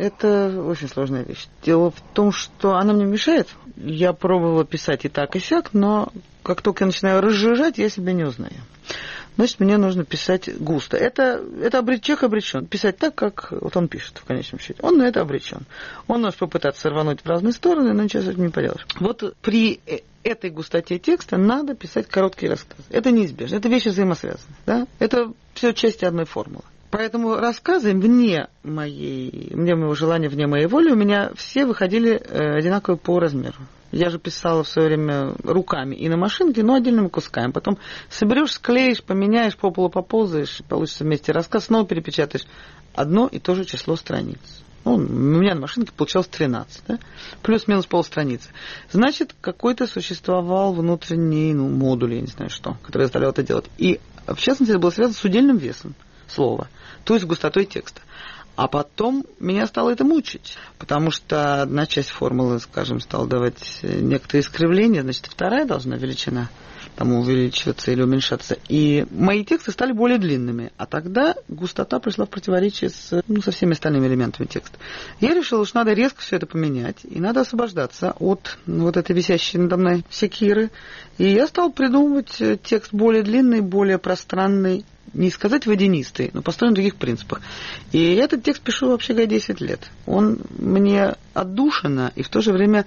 D: это очень сложная вещь. Дело в том, что она мне мешает. Я пробовала писать и так, и сяк, но как только я начинаю разжижать, я себя не узнаю. Значит, мне нужно писать густо. Это, это обречен, человек обречен. Писать так, как вот он пишет в конечном счете. Он на это обречен. Он может попытаться рвануть в разные стороны, но ничего с этим не поделаешь. Вот при этой густоте текста надо писать короткие рассказы. Это неизбежно. Это вещи взаимосвязаны. Да? Это все части одной формулы. Поэтому рассказы вне моей, вне моего желания, вне моей воли, у меня все выходили одинаково по размеру. Я же писала в свое время руками и на машинке, но отдельными кусками. Потом соберешь, склеишь, поменяешь, по полу поползаешь, получится вместе рассказ, снова перепечатаешь одно и то же число страниц. Ну, у меня на машинке получалось тринадцать, да? Плюс-минус полстраницы. Значит, какой-то существовал внутренний ну, модуль, я не знаю что, который заставлял это делать. И, в частности, это было связано с удельным весом слова, то есть густотой текста. А потом меня стало это мучить, потому что одна часть формулы, скажем, стала давать некоторые искривления, значит, вторая должна величина там увеличиваться или уменьшаться. И мои тексты стали более длинными, а тогда густота пришла в противоречие с, ну, со всеми остальными элементами текста. Я решила, что надо резко все это поменять, и надо освобождаться от ну, вот этой висящей надо мной секиры. И я стала придумывать текст более длинный, более пространный, не сказать водянистый, но построен на других принципах. И этот текст пишу вообще говоря десять лет. Он мне отдушина, и в то же время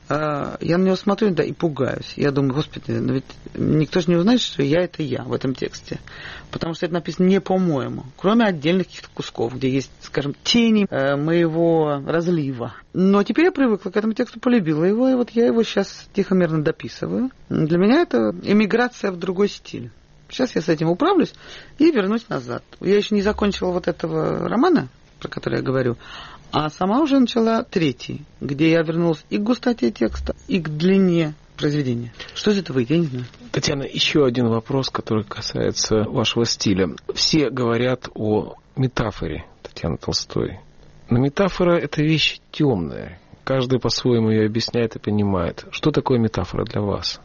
D: э, я на него смотрю да, и пугаюсь. Я думаю, господи, но ведь никто же не узнает, что я это я в этом тексте. Потому что это написано не по-моему, кроме отдельных каких-то кусков, где есть, скажем, тени э, моего разлива. Но теперь я привыкла к этому тексту, полюбила его, и вот я его сейчас тихо-мирно дописываю. Для меня это эмиграция в другой стиль. Сейчас я с этим управлюсь и вернусь назад. Я еще не закончила вот этого романа, про который я говорю, а сама уже начала третий, где я вернулась и к густоте текста, и к длине произведения. Что из этого выйдет, я не знаю.
T: Татьяна, еще один вопрос, который касается вашего стиля. Все говорят о метафоре Татьяны Толстой. Но метафора – это вещь темная. Каждый по-своему ее объясняет и понимает. Что такое метафора для вас?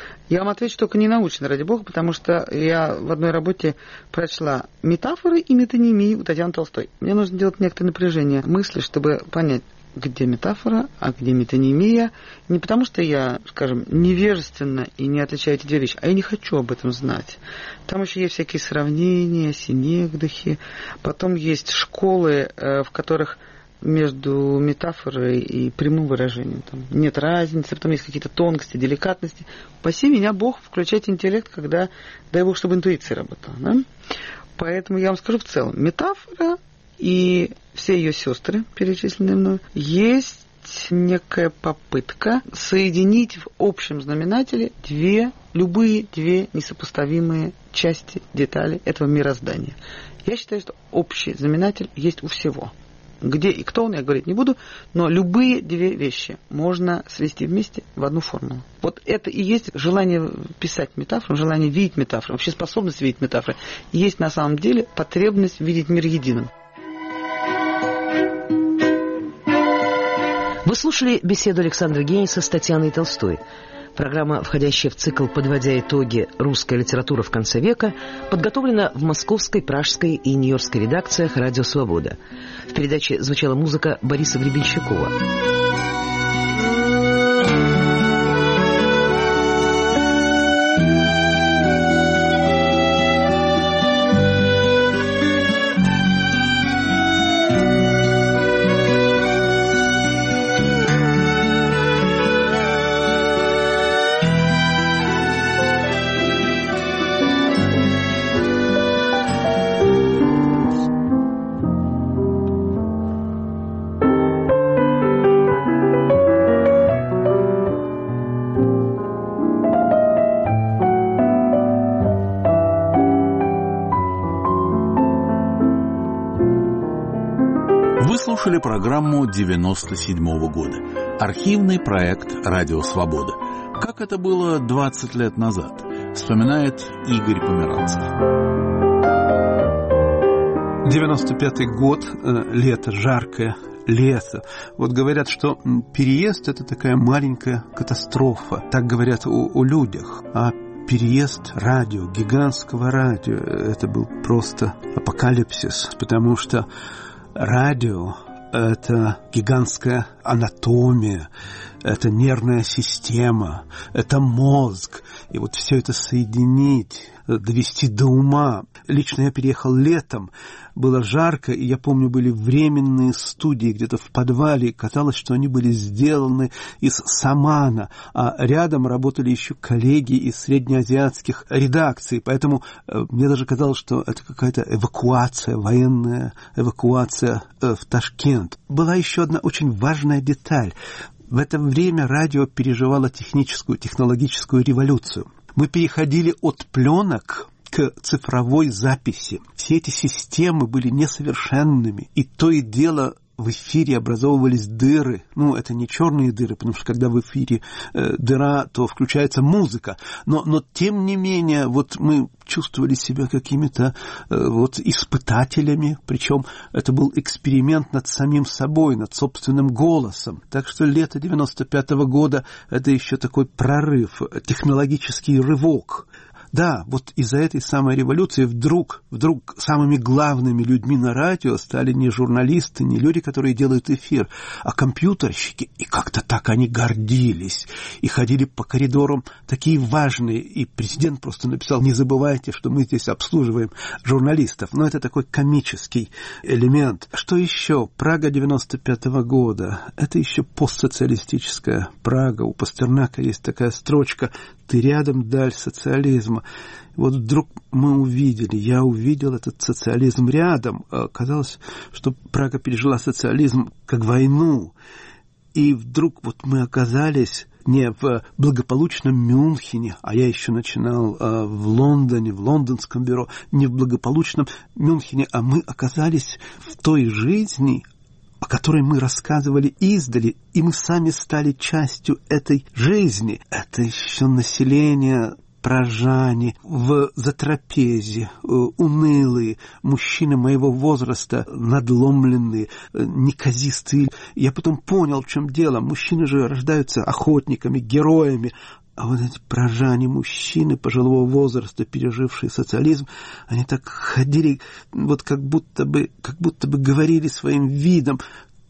D: Я вам отвечу только не научно, ради бога, потому что я в одной работе прочла метафоры и метонимии у Татьяны Толстой. Мне нужно делать некоторое напряжение мысли, чтобы понять, где метафора, а где метонимия. Не потому что я, скажем, невежественна и не отличаю эти две вещи, а я не хочу об этом знать. Там еще есть всякие сравнения, синекдохи. Потом есть школы, в которых между метафорой и прямым выражением. Там нет разницы, потом есть какие-то тонкости, деликатности. Упаси меня Бог включать интеллект, когда, дай Бог, чтобы интуиция работала. Да? Поэтому я вам скажу в целом, метафора и все ее сестры, перечисленные мной, есть некая попытка соединить в общем знаменателе две, любые две несопоставимые части, детали этого мироздания. Я считаю, что общий знаменатель есть у всего. Где и кто он, я говорить не буду, но любые две вещи можно свести вместе в одну формулу. Вот это и есть желание писать метафору, желание видеть метафору, вообще способность видеть метафоры. Есть на самом деле потребность видеть мир единым.
S: Вы слушали беседу Александра Гейнса с Татьяной Толстой. Программа, входящая в цикл «Подводя итоги. Русская литература в конце века», подготовлена в московской, пражской и нью-йоркской редакциях «Радио Свобода». В передаче звучала музыка Бориса Гребенщикова.
A: Слушали программу девяносто седьмого года. Архивный проект «Радио Свобода». Как это было двадцать лет назад, вспоминает Игорь Померанцев.
C: девяносто пятый год, лето, жаркое лето. Вот говорят, что переезд – это такая маленькая катастрофа. Так говорят о, о людях. А переезд радио, гигантского радио – это был просто апокалипсис, потому что радио – это гигантская анатомия, это нервная система, это мозг. И вот все это соединить, довести до ума. Лично я переехал летом, было жарко, и я помню, были временные студии где-то в подвале. Казалось, что они были сделаны из самана, а рядом работали еще коллеги из среднеазиатских редакций. Поэтому э, мне даже казалось, что это какая-то эвакуация, военная эвакуация э, в Ташкент. Была еще одна очень важная деталь. В это время радио переживало техническую, технологическую революцию. Мы переходили от пленок к цифровой записи. Все эти системы были несовершенными, и то и дело в эфире образовывались дыры. Ну, это не черные дыры, потому что когда в эфире э, дыра, то включается музыка. Но, но тем не менее, вот мы чувствовали себя какими-то э, вот испытателями, причем это был эксперимент над самим собой, над собственным голосом. Так что лето девяносто пятого года – это еще такой прорыв, технологический рывок. Да, вот из-за этой самой революции вдруг, вдруг самыми главными людьми на радио стали не журналисты, не люди, которые делают эфир, а компьютерщики. И как-то так они гордились. И ходили по коридорам такие важные. И президент просто написал: не забывайте, что мы здесь обслуживаем журналистов. Но это такой комический элемент. Что еще? Прага девяносто пятого года. Это еще постсоциалистическая Прага. У Пастернака есть такая строчка: «Ты рядом, даль социализма». Вот вдруг мы увидели, я увидел этот социализм рядом. Казалось, что Прага пережила социализм как войну. И вдруг вот мы оказались не в благополучном Мюнхене, а я еще начинал э, в Лондоне, в лондонском бюро, не в благополучном Мюнхене, а мы оказались в той жизни, о которой мы рассказывали издали, и мы сами стали частью этой жизни. Это еще население, пражане, в затрапезе, унылые, мужчины моего возраста, надломленные, неказистые. Я потом понял, в чем дело. Мужчины же рождаются охотниками, героями. А вот эти пражане, мужчины пожилого возраста, пережившие социализм, они так ходили, вот как будто бы, как будто бы говорили своим видом: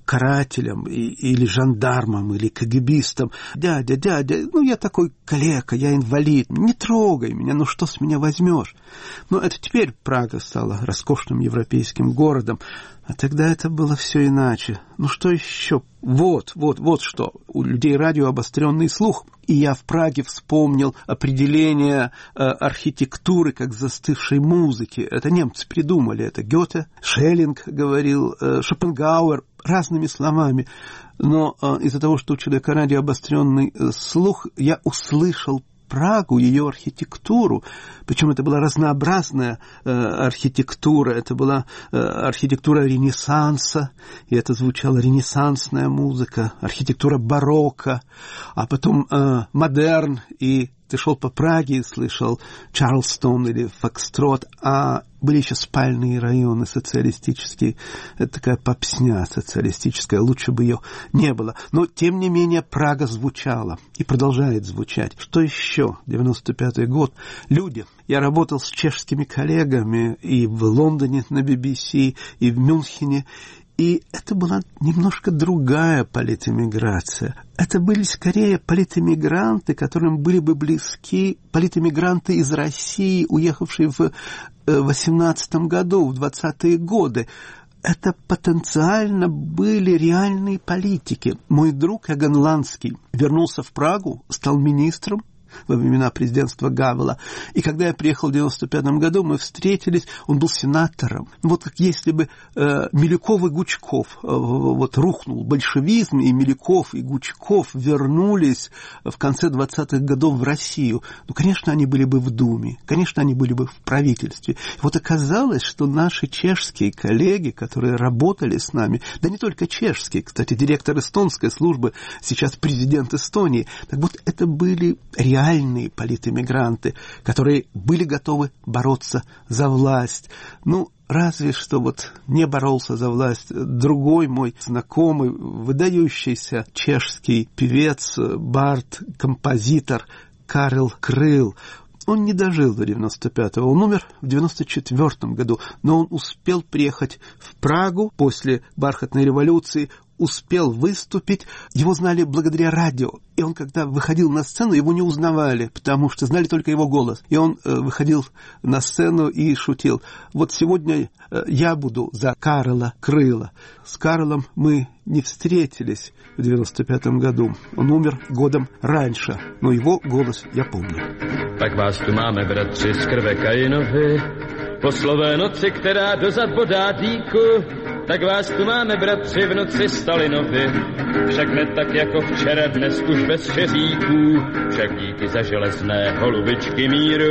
C: карателям и, или жандармам, или кагибистам: «Дядя, дядя, ну я такой калека, я инвалид, не трогай меня, ну что с меня возьмешь?» Но это теперь Прага стала роскошным европейским городом, а тогда это было все иначе. Ну что еще? Вот, вот, вот что. У людей радио обостренный слух. И я в Праге вспомнил определение э, архитектуры как застывшей музыки. Это немцы придумали. Это Гёте, Шеллинг говорил, э, Шопенгауэр, разными словами. Но э, из-за того, что у человека радио обостренный э, слух, я услышал Прагу, ее архитектуру. Причем это была разнообразная э, архитектура. Это была э, архитектура Ренессанса, и это звучала ренессансная музыка, архитектура барокко, а потом э, модерн, и ты шел по Праге и слышал Чарльстон или Фокстрот, а были еще спальные районы социалистические. Это такая попсня социалистическая, лучше бы ее не было. Но, тем не менее, Прага звучала и продолжает звучать. Что еще? девяносто пятый год. Люди. Я работал с чешскими коллегами и в Лондоне на би би си, и в Мюнхене. И это была немножко другая политэмиграция. Это были скорее политэмигранты, которым были бы близки политэмигранты из России, уехавшие в восемнадцатом году, в двадцатые годы. Это потенциально были реальные политики. Мой друг Эгон Ланский вернулся в Прагу, стал министром во времена президентства Гавела. И когда я приехал в девяносто пятом году, мы встретились, он был сенатором. Вот как если бы э, Милюков и Гучков, э, вот рухнул большевизм, и Милюков и Гучков вернулись в конце двадцатых годов в Россию. Ну, конечно, они были бы в Думе, конечно, они были бы в правительстве. И вот оказалось, что наши чешские коллеги, которые работали с нами, да не только чешские, кстати, директор эстонской службы, сейчас президент Эстонии, так вот это были реальные реальные политэмигранты, которые были готовы бороться за власть. Ну, разве что вот не боролся за власть другой мой знакомый, выдающийся чешский певец, бард, композитор Карел Крыл. Он не дожил до девяносто пятого, он умер в девяносто четвёртом году, но он успел приехать в Прагу после бархатной революции, успел выступить, его знали благодаря радио. И он, когда выходил на сцену, его не узнавали, потому что знали только его голос. И он э, выходил на сцену и шутил: вот сегодня э, я буду за Карела Крыла. С Карлом мы не встретились в девяносто пятом году. Он умер годом раньше, но его голос я помню.
B: Tak vás tu máme, bratři, z krve Kainovi, po slové noci, která dozad bodá dýku. Tak vás tu máme, bratři, v noci Stalinovi, však ne tak jako včera, dnes už bez šeříků, však díky za železné holubičky míru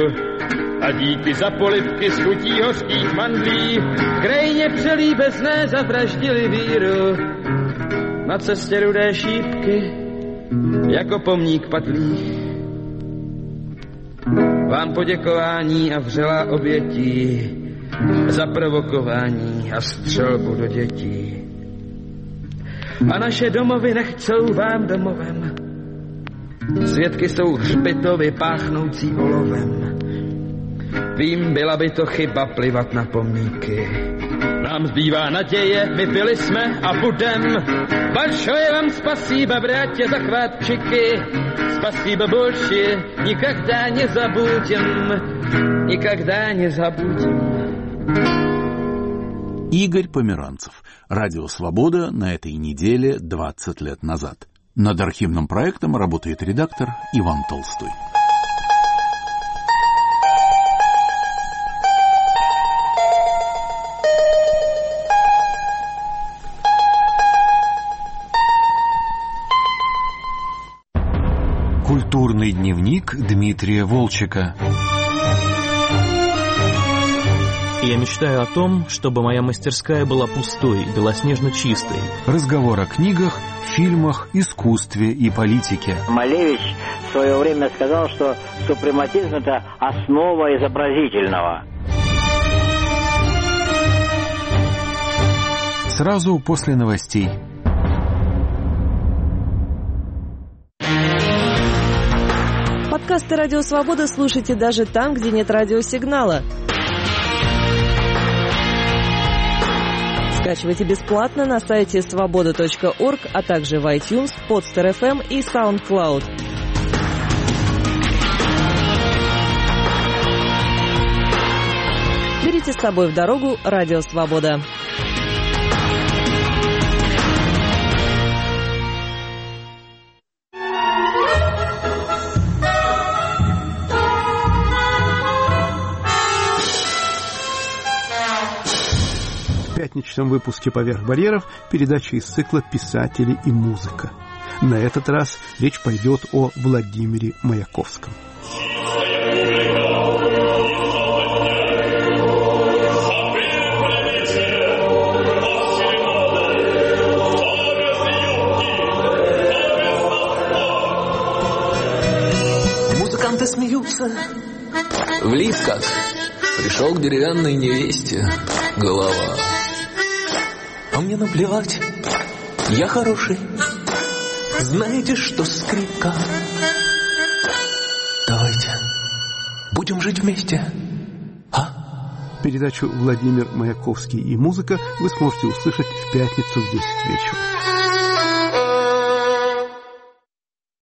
B: a díky za polibky z chutí hořkých mandlí, krajně přelíbezné zavraždili víru. Na cestě rudé šípky, jako pomník padlých, vám poděkování a vřelá obětí za provokování a střelbu do dětí. A naše domovy nechcou vám domovem. Svědky jsou hřbitovy páchnoucí olovem. Vím, byla by to chyba plivat na pomníky. Nám zbývá naděje, my byli jsme a budem. Большое вам спасибо, братья захватчики. Спасибо большое, никогда не забудем. Никогда не забудем.
A: Игорь Померанцев. Радио «Свобода» на этой неделе двадцать лет назад. Над архивным проектом работает редактор Иван Толстой.
J: Культурный дневник Дмитрия Волчека.
U: Я мечтаю о том, чтобы моя мастерская была пустой, белоснежно чистой.
J: Разговор о книгах, фильмах, искусстве и политике.
V: Малевич в свое время сказал, что супрематизм – это основа изобразительного.
J: Сразу после новостей.
W: Подкасты «Радио Свобода» слушайте даже там, где нет радиосигнала. Скачивайте бесплатно на сайте свобода точка орг, а также в iTunes, Podster эф эм и SoundCloud. Берите с собой в дорогу Радио Свобода.
C: В пятничном выпуске «Поверх барьеров» передача из цикла «Писатели и музыка». На этот раз речь пойдет о Владимире Маяковском.
X: Музыканты смеются в лисках. Пришел к деревянной невесте голова. А мне наплевать, я хороший. Знаете, что скрипка? Давайте будем жить вместе. А?
C: Передачу «Владимир Маяковский и музыка» вы сможете услышать в пятницу в десять вечера.